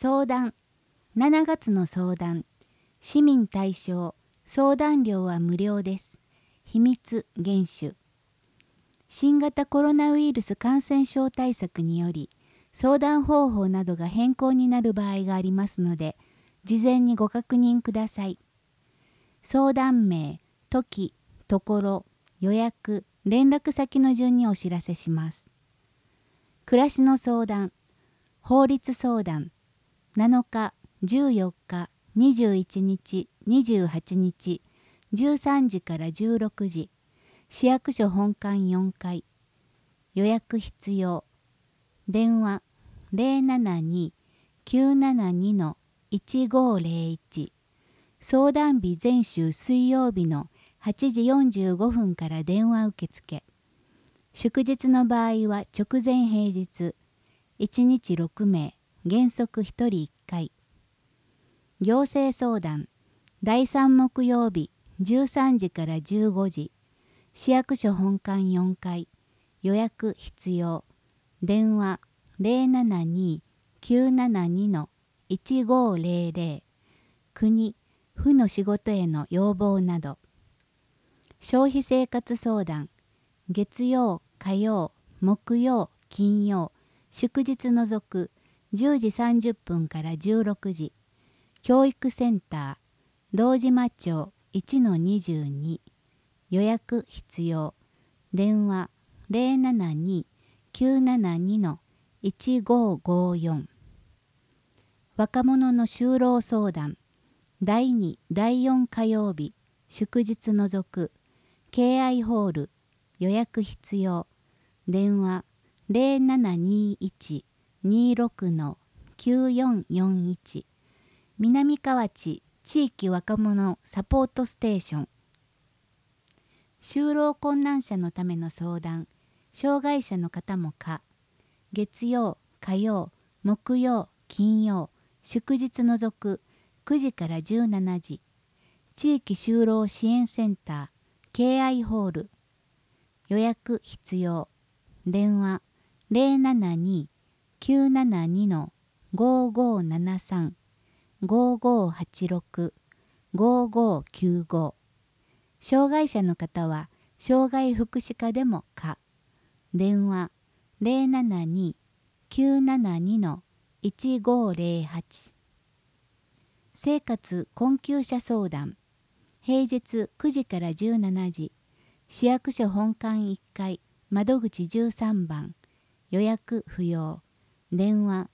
相談。7月の相談。市民対象。相談料は無料です。秘密厳守。新型コロナウイルス感染症対策により、相談方法などが変更になる場合がありますので、事前にご確認ください。相談名、時、ところ、予約、連絡先の順にお知らせします。暮らしの相談。法律相談。7日、14日、21日、28日、13時から16時、市役所本館4階。予約必要。電話072-972-1501。相談日前週水曜日の8時45分から電話受付。祝日の場合は直前平日。1日6名、原則1人1回。行政相談。第3木曜日13時から15時。市役所本館4階。予約必要。電話072-972-1500。国、府の仕事への要望など。消費生活相談。月曜、火曜、木曜、金曜、祝日除く10時30分から16時。教育センター、堂島町 1-22。予約必要。電話072-972-1554。若者の就労相談。第2、第4火曜日、祝日除く、敬愛ホール、予約必要。電話0721-26-9441。南河内地域若者サポートステーション。就労困難者のための相談。障害者の方も可。月曜、火曜、木曜、金曜、祝日除く9時から17時。地域就労支援センター、敬愛ホール。予約必要。電話072-972-5573、5586-5595。障害者の方は障害福祉課でも可。電話072-972-1508。生活困窮者相談。平日9時から17時。市役所本館1階、窓口13番。予約不要。電話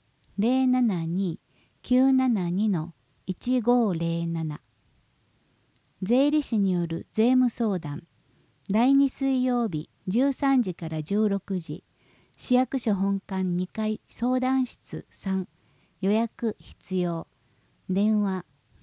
072-972-1507。税理士による税務相談。第2水曜日13時から16時。市役所本館2階相談室3。予約必要。電話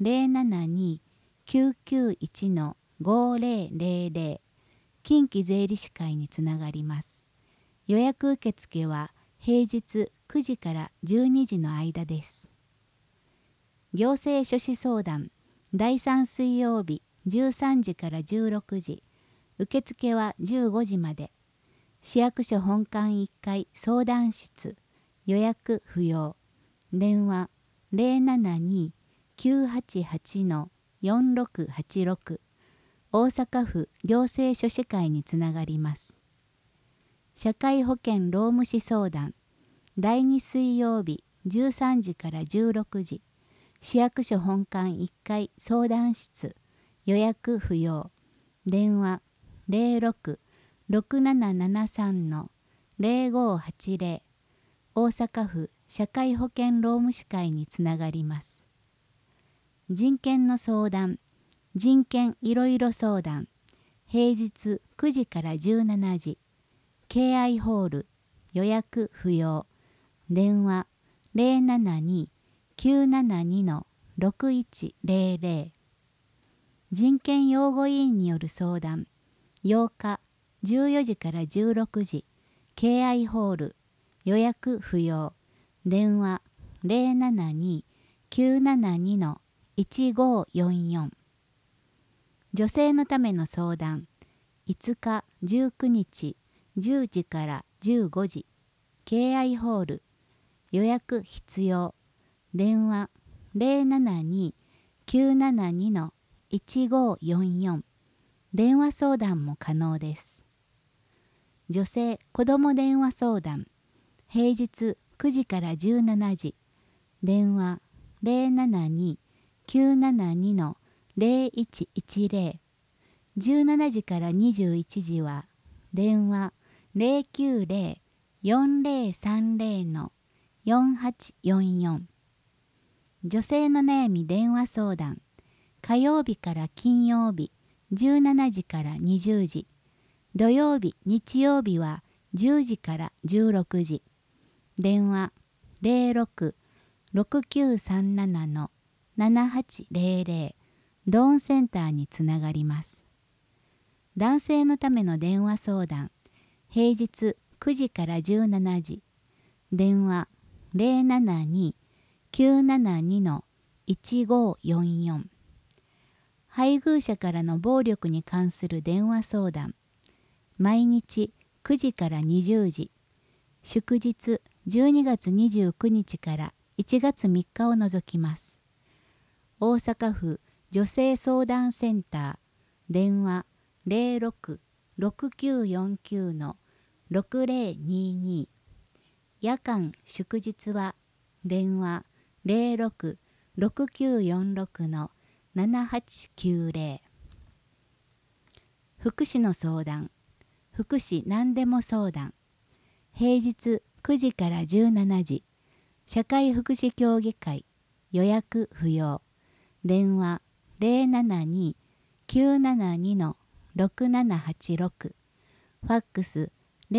072-991-5000。近畿税理士会につながります。予約受付は平日9時から12時の間です。行政書士相談。第3水曜日13時から16時。受付は15時まで。市役所本館1階相談室。予約不要。電話072-988-4686。大阪府行政書士会につながります。社会保険労務士相談。第2水曜日13時から16時。市役所本館1階相談室。予約不要。電話06-6773-0580。大阪府社会保険労務士会につながります。人権の相談。人権いろいろ相談。平日9時から17時。敬愛ホール。予約不要。電話072-972-6100。人権擁護委員による相談。8日14時から16時。敬愛ホール。予約不要。電話072-972-1544。女性のための相談。5日19日10時から15時。敬愛ホール。予約必要。 電話072-972-1544電話相談も可能です。女性子ども電話相談平日9時から17時電話072-972-0110 17時から21時は電話090-4030-4844女性の悩み電話相談火曜日から金曜日17時から20時土曜日日曜日は10時から16時電話06-6937-7800ドーンセンターにつながります。男性のための電話相談平日9時から17時電話072-972-1544配偶者からの暴力に関する電話相談毎日9時から20時祝日12月29日から1月3日を除きます。大阪府女性相談センター電話06-6949-6022夜間祝日は電話06-6946-7890福祉の相談福祉何でも相談平日9時から17時社会福祉協議会予約不要電話072-972-6786ファックス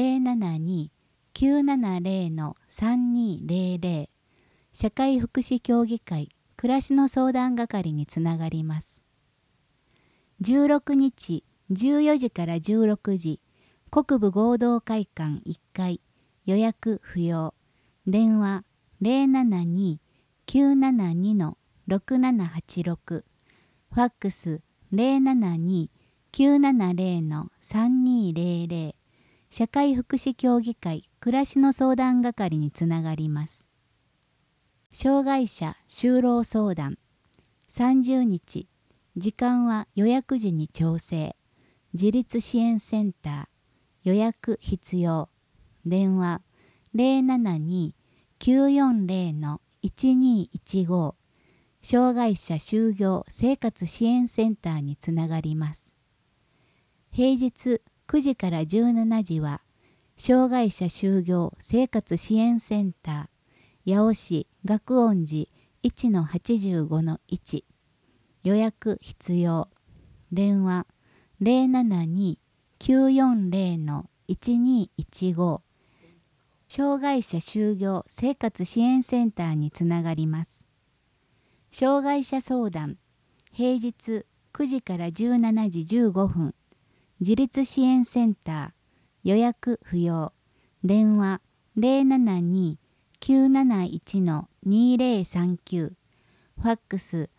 072-970-3200社会福祉協議会暮らしの相談係につながります。16日14時から16時国部合同会館1階予約不要電話072-972-6786ファックス072-970-3200社会福祉協議会暮らしの相談係につながります。障害者就労相談30日時間は予約時に調整自立支援センター予約必要電話072-940-1215障害者就業生活支援センターにつながります。平日9時から17時は障害者就業生活支援センター八尾市学音寺 1-85-1 予約必要電話072-940-1215障害者就業生活支援センターにつながります。障害者相談平日9時から17時15分自立支援センター予約不要電話072-971-2039ファックス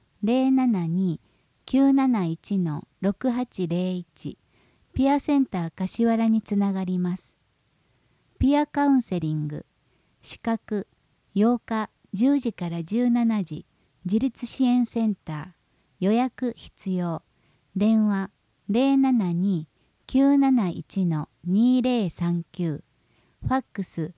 072-971-6801ピアセンター柏原につながります。ピアカウンセリング資格8日10時から17時自立支援センター予約必要電話072-971-2039ファックス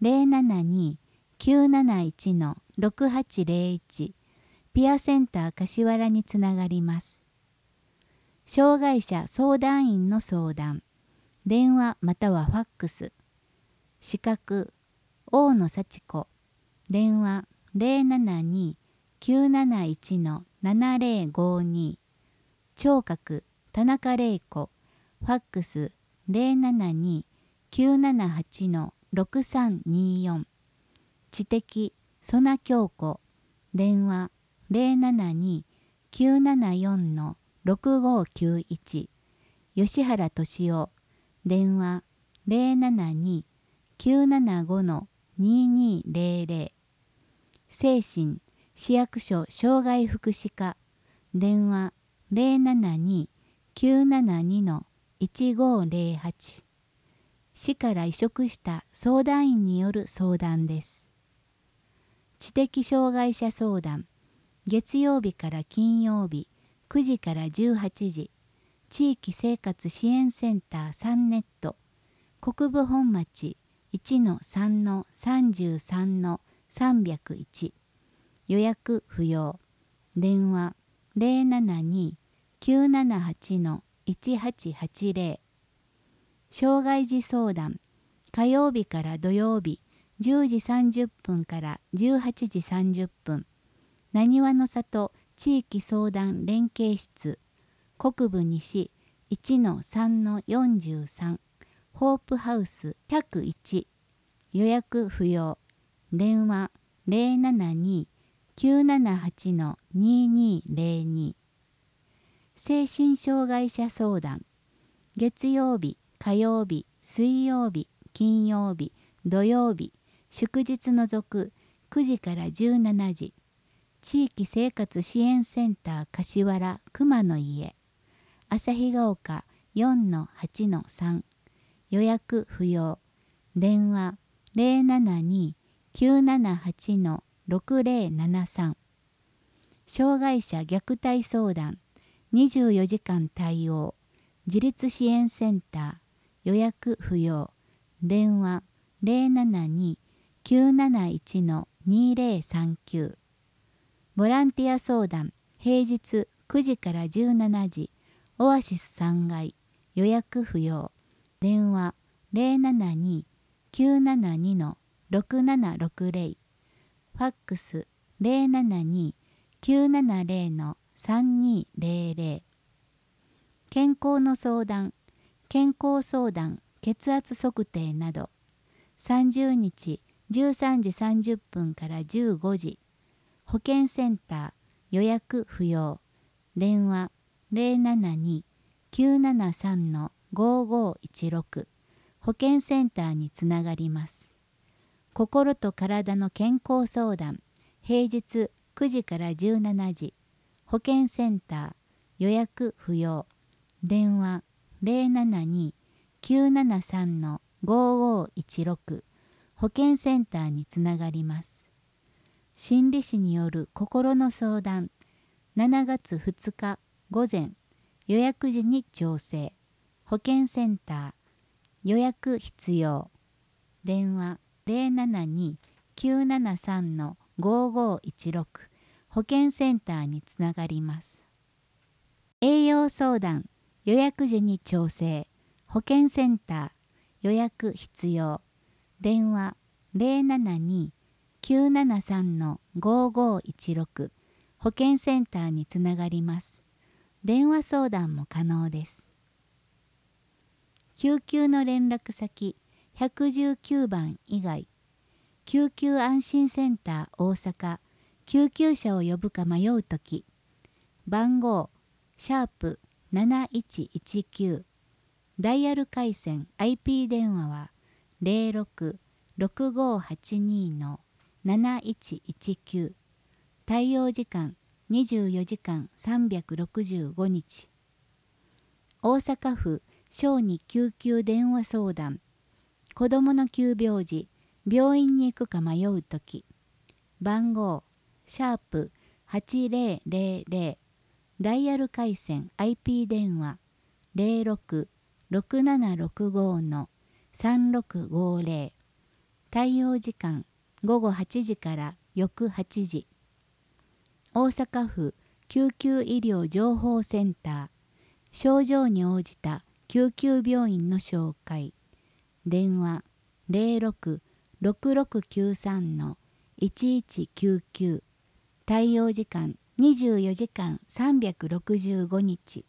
072-971-6801ピアセンター柏原につながります。障害者相談員の相談電話またはファックス資格大野幸子電話072-971-7052聴覚田中玲子ファックス072-978-6324知的曽名京子電話072-974-6591吉原俊夫電話072-975-2200精神市役所障害福祉課電話072-972-1508市から委嘱した相談員による相談です。 知的障害者相談、月曜日から金曜日9時から18時、地域生活支援センター3ネット、国分本町 1-3-33-301、予約不要、電話072-978-1880、障害児相談、火曜日から土曜日10時30分から18時30分、なにわの里地域相談連携室、国分西 1-3-43、ホープハウス101、予約不要、電話072-978-2202、精神障害者相談、月曜日、火曜日、水曜日、金曜日、土曜日、祝日除く9時から17時、地域生活支援センター柏原熊の家、旭ヶ丘 4-8-3、予約不要、電話072-978-6073、障害者虐待相談、24時間対応、自立支援センター、予約不要、電話072-971-2039、ボランティア相談、平日9時から17時、オアシス3階、予約不要、電話072-972-6760、ファックス072-970-3200、健康の相談、健康相談、血圧測定など、30日13時30分から15時、保健センター、予約不要、電話072-973-5516、保健センターにつながります。心と体の健康相談、平日9時から17時、保健センター、予約不要、電話072-973-5516、保健センターにつながります。心理師による心の相談、7月2日午前、予約時に調整、保健センター、予約必要、電話072-973-5516、保健センターにつながります。栄養相談、予約時に調整、保健センター、予約必要、電話072-973-5516、保健センターにつながります。電話相談も可能です。救急の連絡先、119番以外、救急安心センター大阪、救急車を呼ぶか迷うとき、番号#7119、ダイヤル回線 IP 電話は 06-6582-7119、対応時間24時間365日。大阪府小児救急電話相談、子どもの急病時、病院に行くか迷うとき、番号#8000、ダイヤル回線 IP 電話 06-6765-3650、対応時間午後8時から翌8時。大阪府救急医療情報センター、症状に応じた救急病院の紹介、電話06-6693-1199、対応時間24時間365日。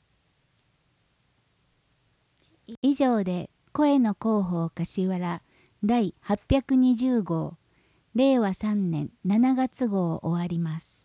以上で声の広報柏原第820号令和3年7月号を終わります。